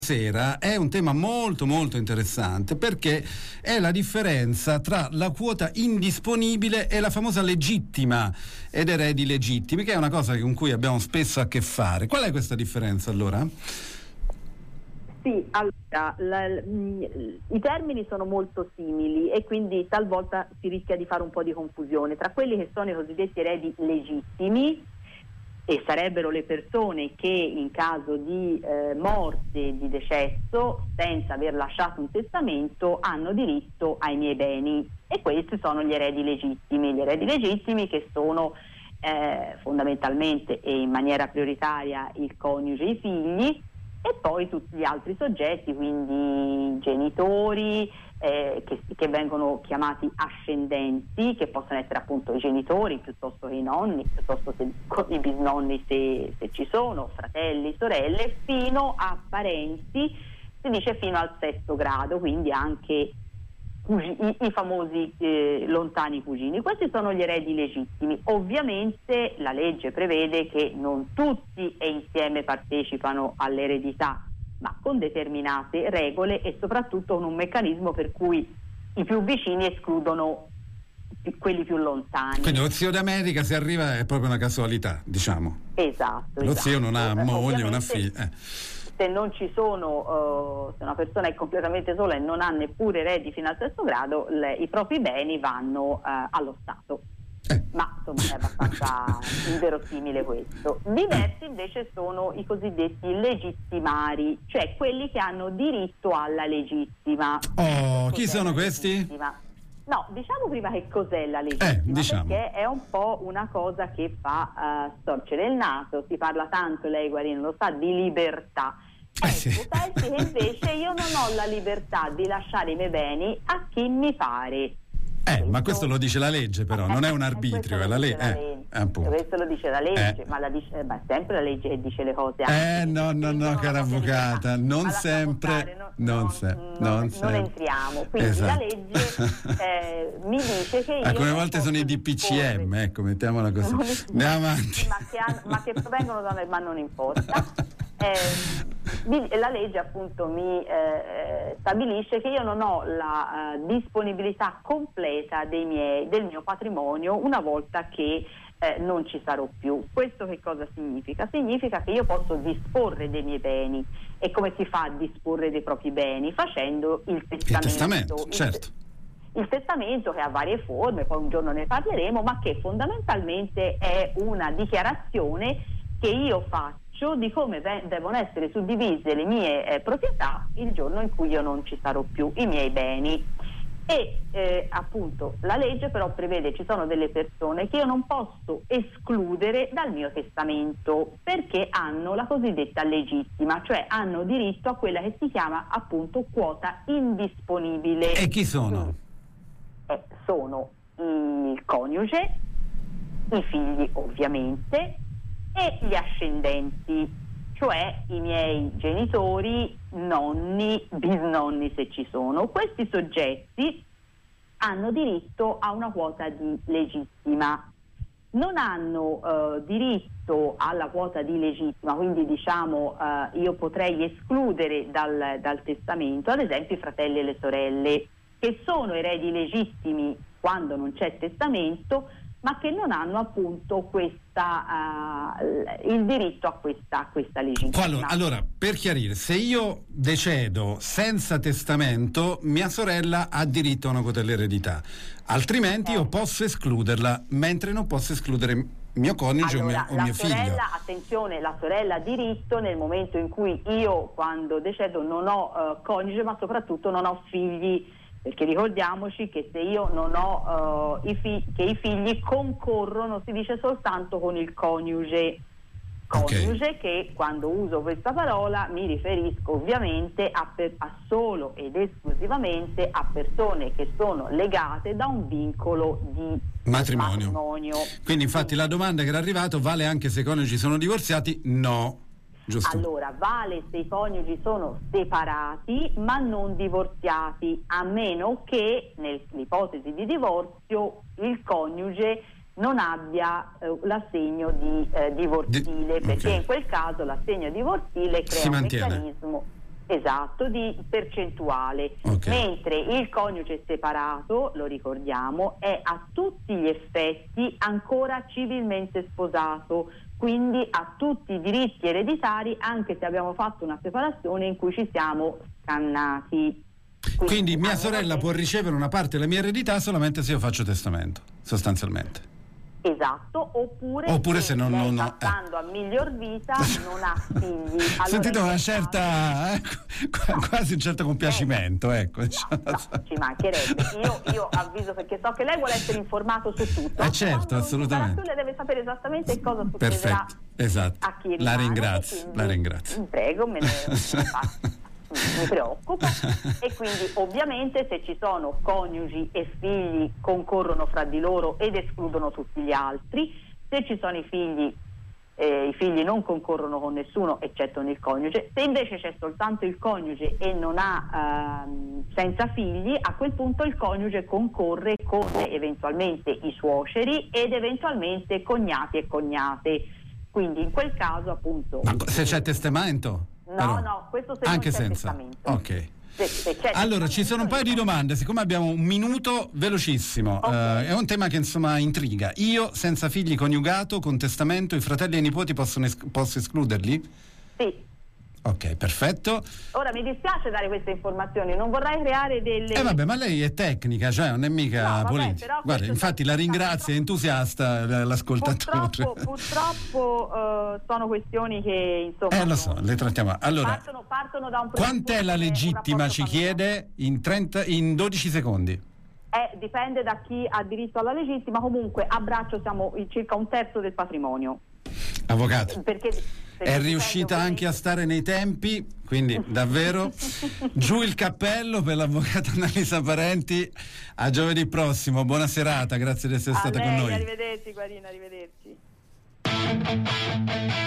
Sera è un tema molto molto interessante, perché è la differenza tra la quota indisponibile e la famosa legittima ed eredi legittimi, che è una cosa con cui abbiamo spesso a che fare. Qual è questa differenza allora? Sì, allora i termini sono molto simili e quindi talvolta si rischia di fare un po' di confusione tra quelli che sono i cosiddetti eredi legittimi, e sarebbero le persone che in caso di morte, di decesso, senza aver lasciato un testamento, hanno diritto ai miei beni, e questi sono gli eredi legittimi che sono fondamentalmente e in maniera prioritaria il coniuge e i figli, e poi tutti gli altri soggetti, quindi genitori, che vengono chiamati ascendenti, che possono essere appunto i genitori piuttosto che i nonni, piuttosto che i bisnonni se ci sono, fratelli, sorelle, fino a parenti, si dice fino al sesto grado, quindi anche i famosi lontani cugini. Questi sono gli eredi legittimi. Ovviamente la legge prevede che non tutti e insieme partecipano all'eredità, ma con determinate regole e soprattutto con un meccanismo per cui i più vicini escludono quelli più lontani. Quindi lo zio d'America, se arriva, è proprio una casualità, diciamo. Esatto. Lo zio non ha moglie, non ha figli. Se non ci sono, se una persona è completamente sola e non ha neppure eredi fino al sesto grado, i propri beni vanno allo Stato. Ma insomma è abbastanza inverosimile questo. Diversi invece sono i cosiddetti legittimari, cioè quelli che hanno diritto alla legittima. Chi sono questi? Legittima? No, diciamo prima che cos'è la legittima, diciamo. Perché è un po' una cosa che fa storcere il naso. Si parla tanto, lei Guarino lo sa, di libertà. Sì. Pensi che invece io non ho la libertà di lasciare i miei beni a chi mi pare. Ma questo lo dice la legge, però non è un arbitrio, è la legge. Questo lo dice la legge, ma sempre la legge che dice le cose. No, cara avvocata, non sempre. Non entriamo. Quindi esatto. La legge mi dice che io. Alcune volte sono i DPCM, ecco, mettiamola così. Andiamo avanti. Ma che provengono da noi, ma non importa. La legge appunto mi stabilisce che io non ho la disponibilità completa del mio patrimonio una volta che non ci sarò più. Questo che cosa significa? Significa che io posso disporre dei miei beni. E come si fa a disporre dei propri beni? Facendo il testamento. Certo. Il testamento, che ha varie forme, poi un giorno ne parleremo, ma che fondamentalmente è una dichiarazione che io faccio di come devono essere suddivise le mie proprietà il giorno in cui io non ci sarò più, i miei beni. E appunto la legge però prevede, ci sono delle persone che io non posso escludere dal mio testamento, perché hanno la cosiddetta legittima, cioè hanno diritto a quella che si chiama appunto quota indisponibile. E chi sono? Sono il coniuge, i figli ovviamente, e gli ascendenti, cioè i miei genitori, nonni, bisnonni se ci sono. Questi soggetti hanno diritto a una quota di legittima. Non hanno diritto alla quota di legittima, quindi diciamo io potrei escludere dal testamento ad esempio i fratelli e le sorelle, che sono eredi legittimi quando non c'è testamento, ma che non hanno appunto il diritto a questa legittima. Allora, per chiarire, se io decedo senza testamento, mia sorella ha diritto a una quota dell'eredità, altrimenti io posso escluderla, mentre non posso escludere mio coniuge o mio figlio. Attenzione, la sorella ha diritto nel momento in cui io, quando decedo, non ho coniuge, ma soprattutto non ho figli. Perché ricordiamoci che se io non ho che i figli concorrono, si dice soltanto con il coniuge, che quando uso questa parola mi riferisco ovviamente a solo ed esclusivamente a persone che sono legate da un vincolo di matrimonio. Quindi infatti la domanda che era arrivata: vale anche se i coniugi sono divorziati? No. Giusto. Allora, vale se i coniugi sono separati ma non divorziati, a meno che nell'ipotesi di divorzio il coniuge non abbia l'assegno di divorzile, perché in quel caso l'assegno divorzile crea un meccanismo Esatto, di percentuale, mentre il coniuge separato, lo ricordiamo, è a tutti gli effetti ancora civilmente sposato, quindi ha tutti i diritti ereditari anche se abbiamo fatto una separazione in cui ci siamo scannati. Quindi mia sorella può ricevere una parte della mia eredità solamente se io faccio testamento, sostanzialmente. Esatto, oppure se non passando a miglior vita non ha figli. Allora, sentito una certa quasi un certo compiacimento, ecco. No, ci mancherebbe. Io avviso perché so che lei vuole essere informato su tutto. Certo, assolutamente. Lei deve sapere esattamente cosa succederà. Perfetto, esatto. A chi rimane, la ringrazio. Prego, me ne faccio. Mi preoccupa. E quindi ovviamente se ci sono coniugi e figli concorrono fra di loro ed escludono tutti gli altri. Se ci sono i figli non concorrono con nessuno eccetto il coniuge. Se invece c'è soltanto il coniuge e non ha senza figli, a quel punto il coniuge concorre con eventualmente i suoceri ed eventualmente cognati e cognate. Quindi in quel caso appunto. Ma se c'è testamento? No, questo se anche non c'è senza. testamento. Ok. Se allora ci sono un paio di domande, siccome abbiamo un minuto, velocissimo. È un tema che insomma intriga. Io senza figli, coniugato, con testamento, i fratelli e i nipoti posso escluderli? Sì. Ok, perfetto. Ora mi dispiace dare queste informazioni, non vorrei creare delle. Vabbè, ma lei è tecnica, cioè non è mica politica. Guarda, infatti la ringrazio, è entusiasta l'ascoltatore. Purtroppo sono questioni che insomma. Lo so, le trattiamo. Allora, partono da un. Quant'è la legittima? Ci chiede in 12 secondi. Dipende da chi ha diritto alla legittima, comunque a braccio siamo in circa un terzo del patrimonio. Avvocato. Perché è riuscita anche a stare nei tempi, quindi davvero giù il cappello per l'avvocata Annalisa Parenti. A giovedì prossimo, buona serata, grazie di essere stata con noi. Arrivederci Guarina, arrivederci.